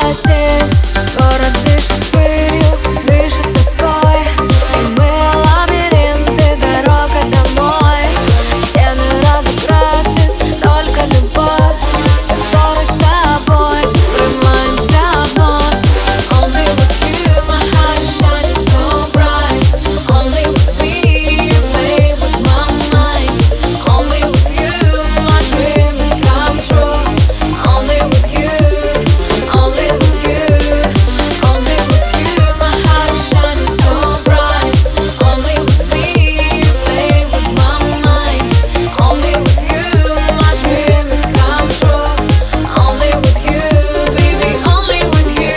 здесь. Город дышит пылью, дышит тоской, и мы лабиринты, дорога домой. Стены разукрасит только любовь, которой с тобой врываемся вновь. Only with you my heart is shining so bright. Only with me you play with my mind. Only with you my dream has come true. Only with you, only with you, only with you my heart is shining so bright. Only with me you play with my mind. Only with you my dream has come true. Only with you, baby, only with you.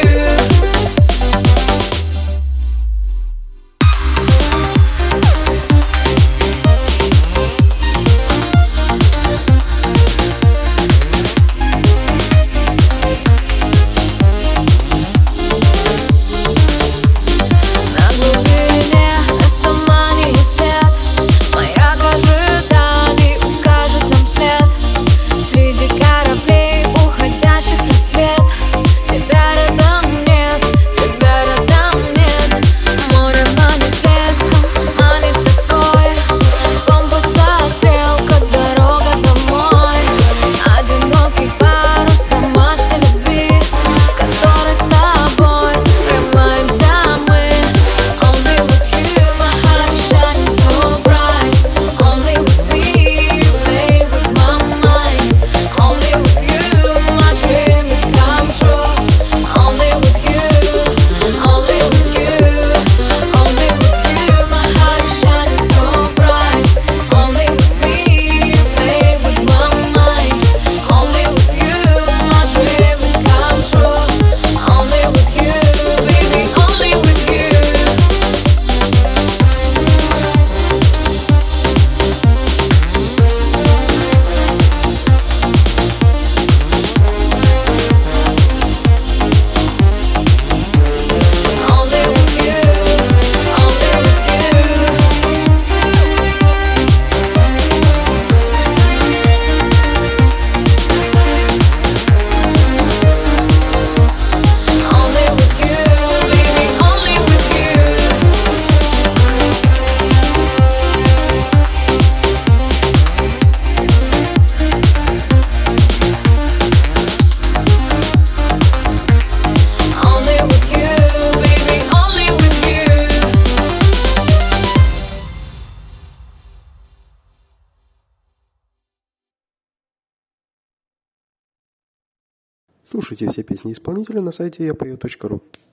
На глубине растуманит свет, маяк ожиданий укажет нам след. Среди кораблей, уходящих в рассвет, тебя рядом нет, тебя рядом нет. Море манит блеском, манит тоской, компаса стрелка, дорога домой. Одинокий парус на мачте любви, которой с тобой врываемся мы. Only with you my heart is shining so bright. Only with me you play with my mind. Only with you my dream has come true. Only with you, only with you, only with you my heart is shining so bright. Only with me you play with my mind. Only with you my dream has come true. Only with you, baby, only with you. Only with you, only with you. Only with you, baby, only with you. Only with you, baby, only with you. Слушайте все песни исполнителя на сайте yapою.ru.